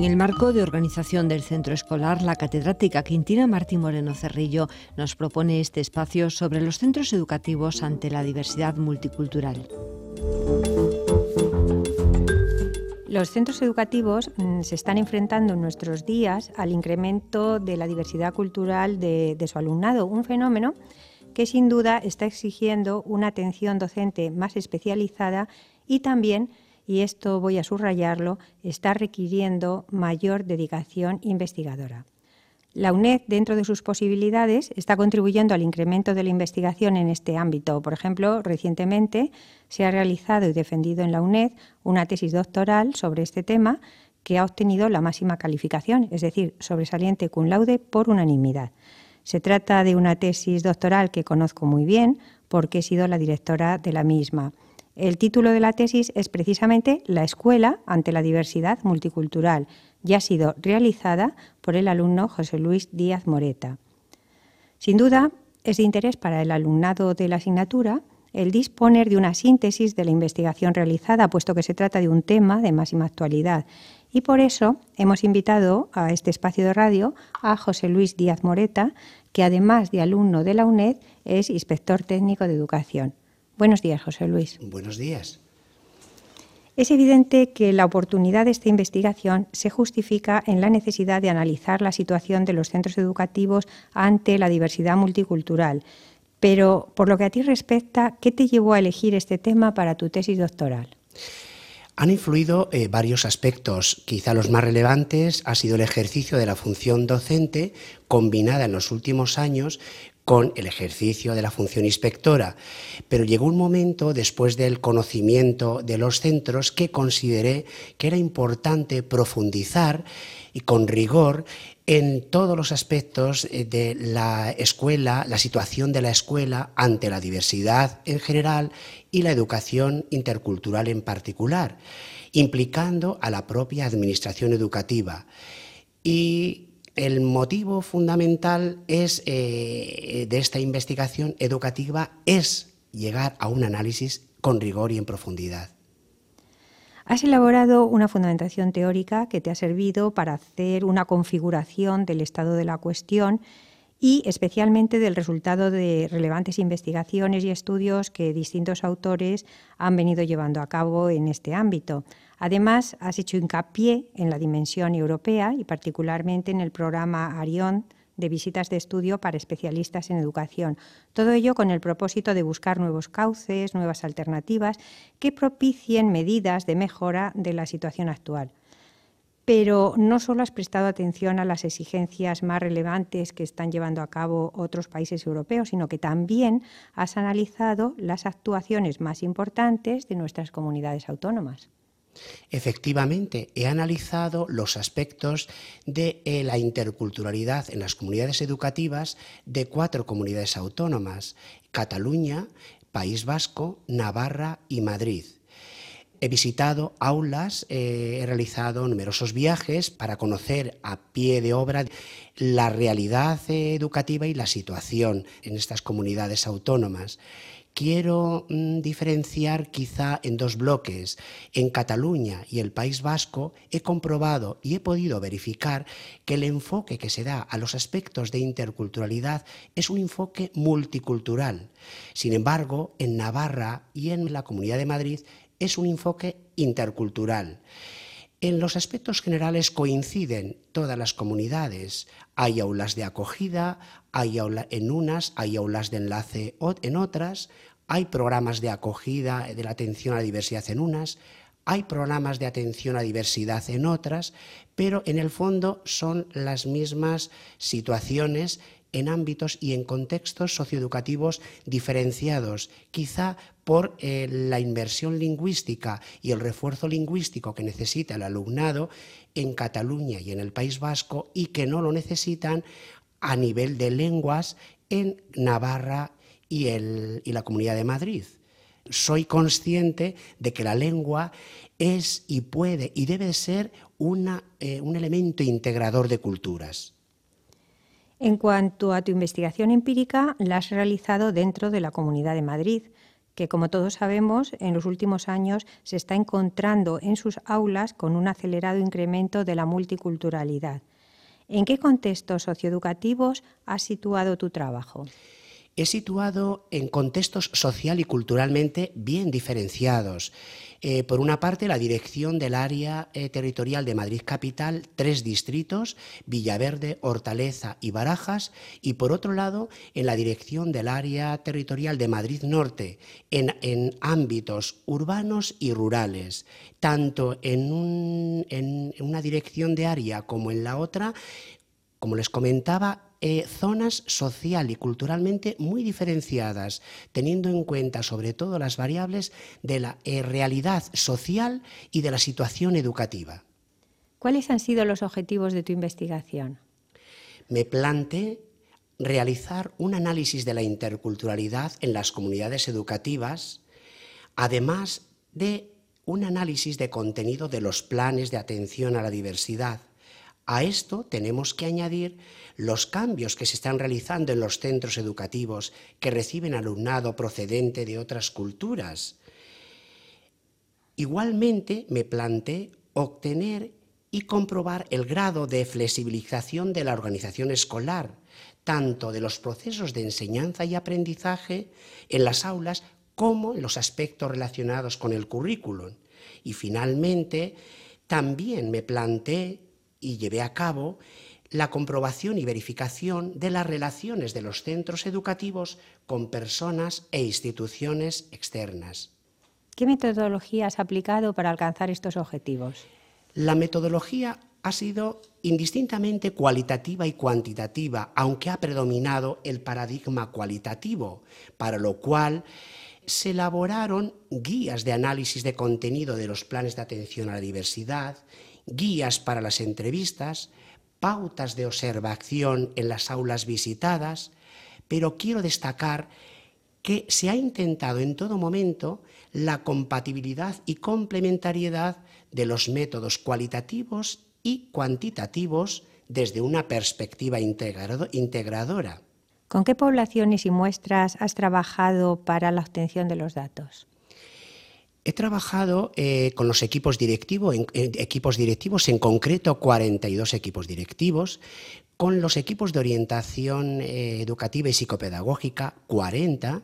En el marco de organización del centro escolar, la catedrática Quintina Martí Moreno Cerrillo nos propone este espacio sobre los centros educativos ante la diversidad multicultural. Los centros educativos se están enfrentando en nuestros días al incremento de la diversidad cultural de su alumnado, un fenómeno que sin duda está exigiendo una atención docente más especializada y también, y esto voy a subrayarlo, está requiriendo mayor dedicación investigadora. La UNED, dentro de sus posibilidades, está contribuyendo al incremento de la investigación en este ámbito. Por ejemplo, recientemente se ha realizado y defendido en la UNED una tesis doctoral sobre este tema que ha obtenido la máxima calificación, es decir, sobresaliente cum laude por unanimidad. Se trata de una tesis doctoral que conozco muy bien porque he sido la directora de la misma. El título de la tesis es precisamente La escuela ante la diversidad multicultural y ha sido realizada por el alumno José Luis Díaz Moreta. Sin duda, es de interés para el alumnado de la asignatura el disponer de una síntesis de la investigación realizada, puesto que se trata de un tema de máxima actualidad. Y por eso hemos invitado a este espacio de radio a José Luis Díaz Moreta, que además de alumno de la UNED es inspector técnico de educación. Buenos días, José Luis. Buenos días. Es evidente que la oportunidad de esta investigación se justifica en la necesidad de analizar la situación de los centros educativos ante la diversidad multicultural. Pero, por lo que a ti respecta, ¿qué te llevó a elegir este tema para tu tesis doctoral? Han influido varios aspectos. Quizá los más relevantes ha sido el ejercicio de la función docente combinada en los últimos años con el ejercicio de la función inspectora. Pero llegó un momento, después del conocimiento de los centros, que consideré que era importante profundizar y con rigor en todos los aspectos de la escuela, la situación de la escuela ante la diversidad en general y la educación intercultural en particular, implicando a la propia administración educativa. Y el motivo fundamental de esta investigación educativa es llegar a un análisis con rigor y en profundidad. Has elaborado una fundamentación teórica que te ha servido para hacer una configuración del estado de la cuestión y especialmente del resultado de relevantes investigaciones y estudios que distintos autores han venido llevando a cabo en este ámbito. Además, has hecho hincapié en la dimensión europea y particularmente en el programa Arión de visitas de estudio para especialistas en educación. Todo ello con el propósito de buscar nuevos cauces, nuevas alternativas que propicien medidas de mejora de la situación actual. Pero no solo has prestado atención a las exigencias más relevantes que están llevando a cabo otros países europeos, sino que también has analizado las actuaciones más importantes de nuestras comunidades autónomas. Efectivamente, he analizado los aspectos de la interculturalidad en las comunidades educativas de 4 comunidades autónomas: Cataluña, País Vasco, Navarra y Madrid. He visitado aulas, he realizado numerosos viajes para conocer a pie de obra la realidad educativa y la situación en estas comunidades autónomas. Quiero diferenciar quizá en 2 bloques. En Cataluña y el País Vasco he comprobado y he podido verificar que el enfoque que se da a los aspectos de interculturalidad es un enfoque multicultural. Sin embargo, en Navarra y en la Comunidad de Madrid es un enfoque intercultural. En los aspectos generales coinciden todas las comunidades. Hay aulas de acogida, hay aulas en unas, hay aulas de enlace en otras, hay programas de acogida de la atención a la diversidad en unas, hay programas de atención a la diversidad en otras, pero en el fondo son las mismas situaciones en ámbitos y en contextos socioeducativos diferenciados, quizá por la inversión lingüística y el refuerzo lingüístico que necesita el alumnado en Cataluña y en el País Vasco y que no lo necesitan a nivel de lenguas en Navarra y la Comunidad de Madrid. Soy consciente de que la lengua es y puede y debe ser un elemento integrador de culturas. En cuanto a tu investigación empírica, la has realizado dentro de la Comunidad de Madrid. que, como todos sabemos, en los últimos años se está encontrando en sus aulas con un acelerado incremento de la multiculturalidad. ¿En qué contextos socioeducativos has situado tu trabajo? He situado en contextos social y culturalmente bien diferenciados. Por una parte, la dirección del área territorial de Madrid Capital, 3 distritos, Villaverde, Hortaleza y Barajas, y por otro lado, en la dirección del área territorial de Madrid Norte, en ámbitos urbanos y rurales. Tanto en una dirección de área como en la otra, como les comentaba, zonas social y culturalmente muy diferenciadas, teniendo en cuenta sobre todo las variables de la realidad social y de la situación educativa. ¿Cuáles han sido los objetivos de tu investigación? Me planteé realizar un análisis de la interculturalidad en las comunidades educativas, además de un análisis de contenido de los planes de atención a la diversidad. A esto tenemos que añadir los cambios que se están realizando en los centros educativos que reciben alumnado procedente de otras culturas. Igualmente, me planteé obtener y comprobar el grado de flexibilización de la organización escolar, tanto de los procesos de enseñanza y aprendizaje en las aulas como en los aspectos relacionados con el currículum. Y finalmente, también me planteé y llevé a cabo la comprobación y verificación de las relaciones de los centros educativos con personas e instituciones externas. ¿Qué metodología has aplicado para alcanzar estos objetivos? La metodología ha sido indistintamente cualitativa y cuantitativa, aunque ha predominado el paradigma cualitativo, para lo cual se elaboraron guías de análisis de contenido de los planes de atención a la diversidad, guías para las entrevistas, pautas de observación en las aulas visitadas, pero quiero destacar que se ha intentado en todo momento la compatibilidad y complementariedad de los métodos cualitativos y cuantitativos desde una perspectiva integradora. ¿Con qué poblaciones y muestras has trabajado para la obtención de los datos? He trabajado con los equipos directivos, en concreto 42 equipos directivos, con los equipos de orientación educativa y psicopedagógica 40,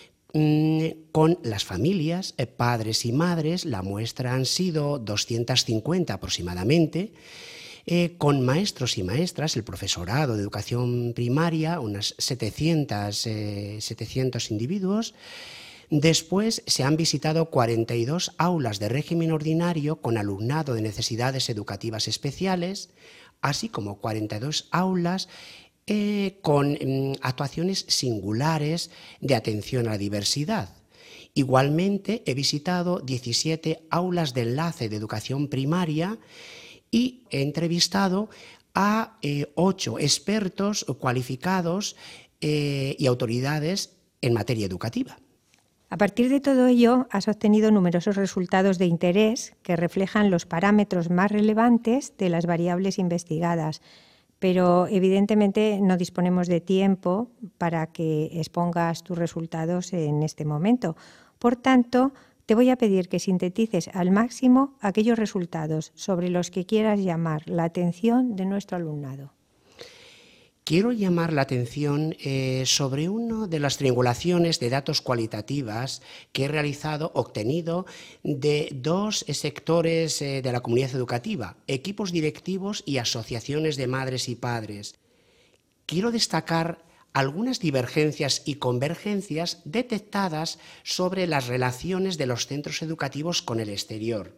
con las familias, padres y madres, la muestra han sido 250 aproximadamente, con maestros y maestras, el profesorado de educación primaria, unas 700 individuos. Después se han visitado 42 aulas de régimen ordinario con alumnado de necesidades educativas especiales, así como 42 aulas con actuaciones singulares de atención a la diversidad. Igualmente he visitado 17 aulas de enlace de educación primaria y he entrevistado a 8 expertos cualificados y autoridades en materia educativa. A partir de todo ello, has obtenido numerosos resultados de interés que reflejan los parámetros más relevantes de las variables investigadas, pero evidentemente no disponemos de tiempo para que expongas tus resultados en este momento. Por tanto, te voy a pedir que sintetices al máximo aquellos resultados sobre los que quieras llamar la atención de nuestro alumnado. Quiero llamar la atención sobre una de las triangulaciones de datos cualitativas que he realizado, obtenido de 2 sectores de la comunidad educativa, equipos directivos y asociaciones de madres y padres. Quiero destacar algunas divergencias y convergencias detectadas sobre las relaciones de los centros educativos con el exterior.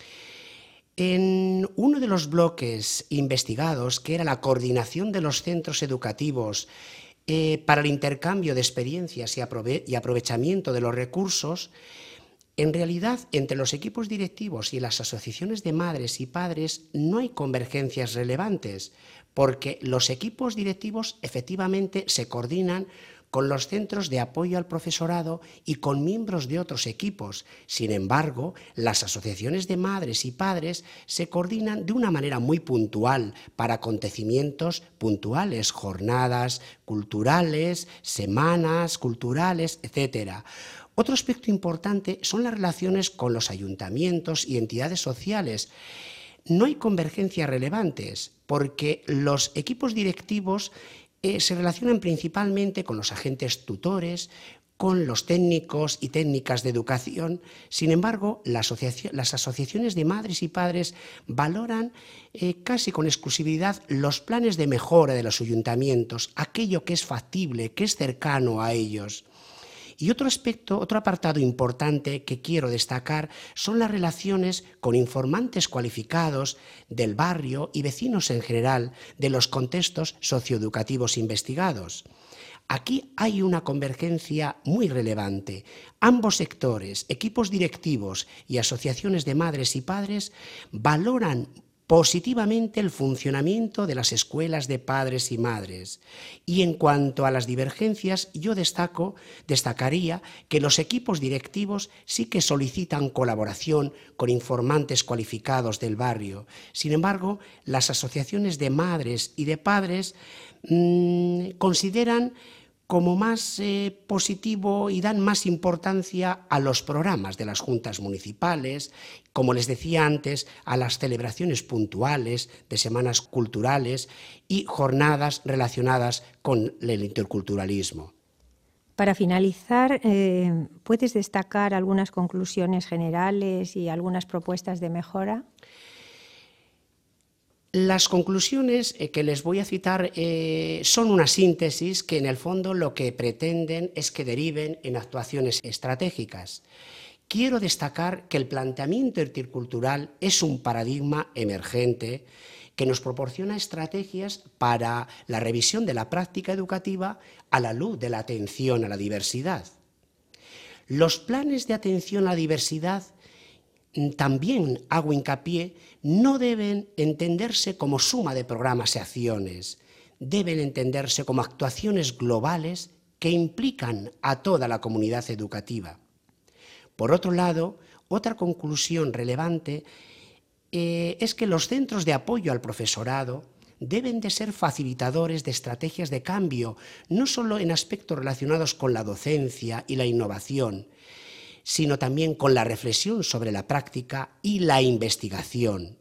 En uno de los bloques investigados, que era la coordinación de los centros educativos para el intercambio de experiencias y aprovechamiento de los recursos, en realidad entre los equipos directivos y las asociaciones de madres y padres no hay convergencias relevantes, porque los equipos directivos efectivamente se coordinan con los centros de apoyo al profesorado y con miembros de otros equipos. Sin embargo, las asociaciones de madres y padres se coordinan de una manera muy puntual para acontecimientos puntuales, jornadas culturales, semanas culturales, etc. Otro aspecto importante son las relaciones con los ayuntamientos y entidades sociales. No hay convergencias relevantes porque los equipos directivos se relacionan principalmente con los agentes tutores, con los técnicos y técnicas de educación. Sin embargo, las asociaciones de madres y padres valoran casi con exclusividad los planes de mejora de los ayuntamientos, aquello que es factible, que es cercano a ellos. Y otro aspecto, otro apartado importante que quiero destacar son las relaciones con informantes cualificados del barrio y vecinos en general de los contextos socioeducativos investigados. Aquí hay una convergencia muy relevante. Ambos sectores, equipos directivos y asociaciones de madres y padres, valoran positivamente el funcionamiento de las escuelas de padres y madres. Y en cuanto a las divergencias, yo destacaría que los equipos directivos sí que solicitan colaboración con informantes cualificados del barrio. Sin embargo, las asociaciones de madres y de padres consideran como más positivo y dan más importancia a los programas de las juntas municipales, como les decía antes, a las celebraciones puntuales de semanas culturales y jornadas relacionadas con el interculturalismo. Para finalizar, ¿puedes destacar algunas conclusiones generales y algunas propuestas de mejora? Las conclusiones que les voy a citar son una síntesis que en el fondo lo que pretenden es que deriven en actuaciones estratégicas. Quiero destacar que el planteamiento intercultural es un paradigma emergente que nos proporciona estrategias para la revisión de la práctica educativa a la luz de la atención a la diversidad. Los planes de atención a la diversidad, también hago hincapié, no deben entenderse como suma de programas y acciones, deben entenderse como actuaciones globales que implican a toda la comunidad educativa. Por otro lado, otra conclusión relevante es que los centros de apoyo al profesorado deben de ser facilitadores de estrategias de cambio, no solo en aspectos relacionados con la docencia y la innovación, sino también con la reflexión sobre la práctica y la investigación.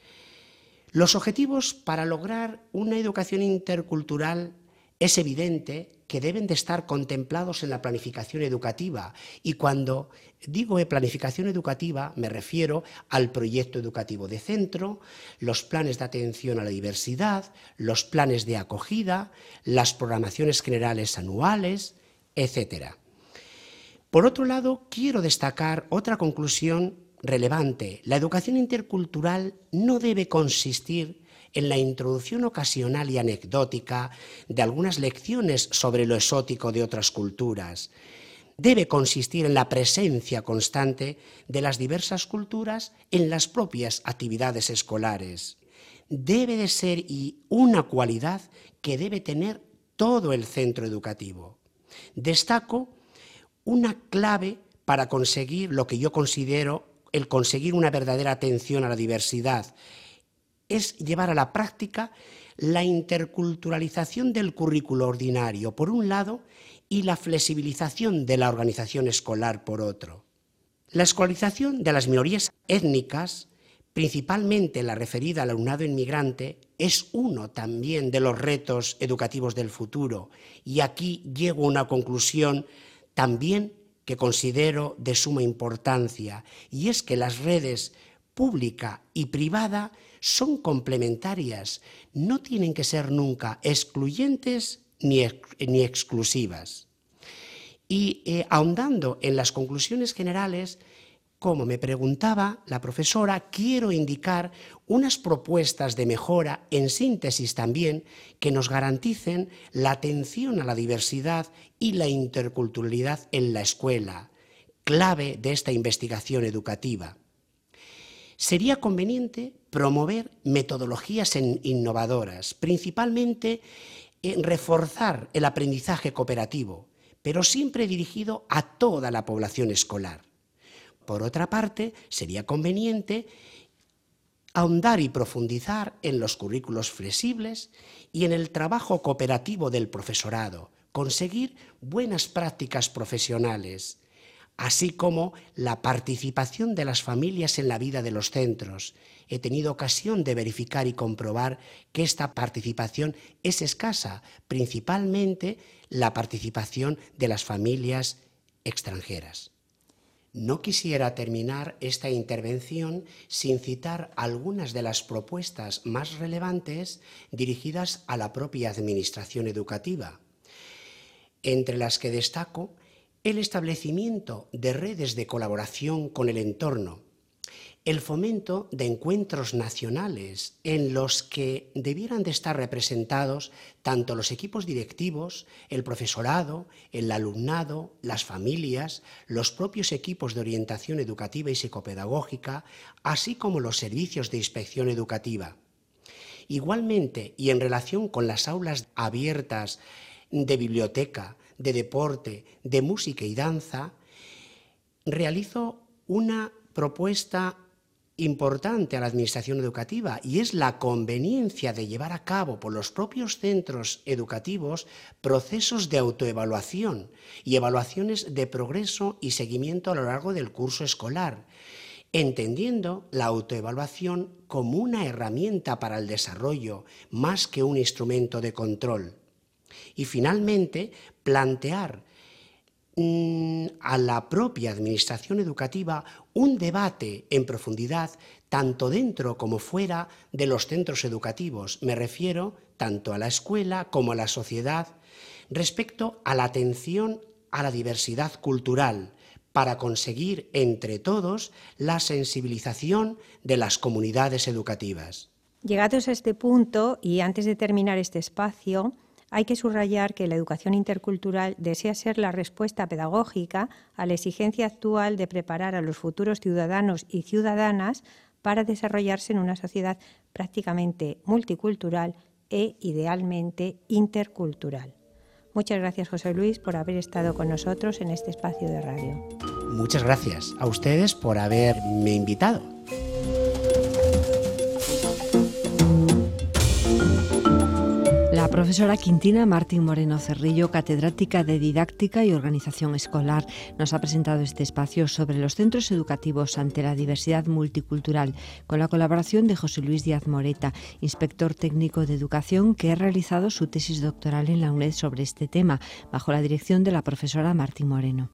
Los objetivos para lograr una educación intercultural es evidente que deben de estar contemplados en la planificación educativa, y cuando digo planificación educativa me refiero al proyecto educativo de centro, los planes de atención a la diversidad, los planes de acogida, las programaciones generales anuales, etc. Por otro lado, quiero destacar otra conclusión relevante. La educación intercultural no debe consistir en la introducción ocasional y anecdótica de algunas lecciones sobre lo exótico de otras culturas. Debe consistir en la presencia constante de las diversas culturas en las propias actividades escolares. Debe de ser una cualidad que debe tener todo el centro educativo. Destaco una clave para conseguir lo que yo considero el conseguir una verdadera atención a la diversidad es llevar a la práctica la interculturalización del currículo ordinario, por un lado, y la flexibilización de la organización escolar, por otro. La escolarización de las minorías étnicas, principalmente la referida al alumnado inmigrante, es uno también de los retos educativos del futuro, y aquí llego a una conclusión también que considero de suma importancia, y es que las redes pública y privada son complementarias, no tienen que ser nunca excluyentes ni exclusivas. Y ahondando en las conclusiones generales, como me preguntaba la profesora, quiero indicar unas propuestas de mejora, en síntesis también, que nos garanticen la atención a la diversidad y la interculturalidad en la escuela, clave de esta investigación educativa. Sería conveniente promover metodologías innovadoras, principalmente en reforzar el aprendizaje cooperativo, pero siempre dirigido a toda la población escolar. Por otra parte, sería conveniente ahondar y profundizar en los currículos flexibles y en el trabajo cooperativo del profesorado, conseguir buenas prácticas profesionales, así como la participación de las familias en la vida de los centros. He tenido ocasión de verificar y comprobar que esta participación es escasa, principalmente la participación de las familias extranjeras. No quisiera terminar esta intervención sin citar algunas de las propuestas más relevantes dirigidas a la propia Administración educativa, entre las que destaco el establecimiento de redes de colaboración con el entorno, el fomento de encuentros nacionales en los que debieran de estar representados tanto los equipos directivos, el profesorado, el alumnado, las familias, los propios equipos de orientación educativa y psicopedagógica, así como los servicios de inspección educativa. Igualmente, y en relación con las aulas abiertas de biblioteca, de deporte, de música y danza, realizo una propuesta importante a la Administración educativa, y es la conveniencia de llevar a cabo por los propios centros educativos procesos de autoevaluación y evaluaciones de progreso y seguimiento a lo largo del curso escolar, entendiendo la autoevaluación como una herramienta para el desarrollo más que un instrumento de control. Y finalmente, plantear a la propia Administración educativa un debate en profundidad tanto dentro como fuera de los centros educativos. Me refiero tanto a la escuela como a la sociedad respecto a la atención a la diversidad cultural para conseguir entre todos la sensibilización de las comunidades educativas. Llegados a este punto y antes de terminar este espacio, hay que subrayar que la educación intercultural desea ser la respuesta pedagógica a la exigencia actual de preparar a los futuros ciudadanos y ciudadanas para desarrollarse en una sociedad prácticamente multicultural e idealmente intercultural. Muchas gracias, José Luis, por haber estado con nosotros en este espacio de radio. Muchas gracias a ustedes por haberme invitado. La profesora Quintina Martín Moreno Cerrillo, catedrática de Didáctica y Organización Escolar, nos ha presentado este espacio sobre los centros educativos ante la diversidad multicultural, con la colaboración de José Luis Díaz Moreta, inspector técnico de educación, que ha realizado su tesis doctoral en la UNED sobre este tema, bajo la dirección de la profesora Martín Moreno.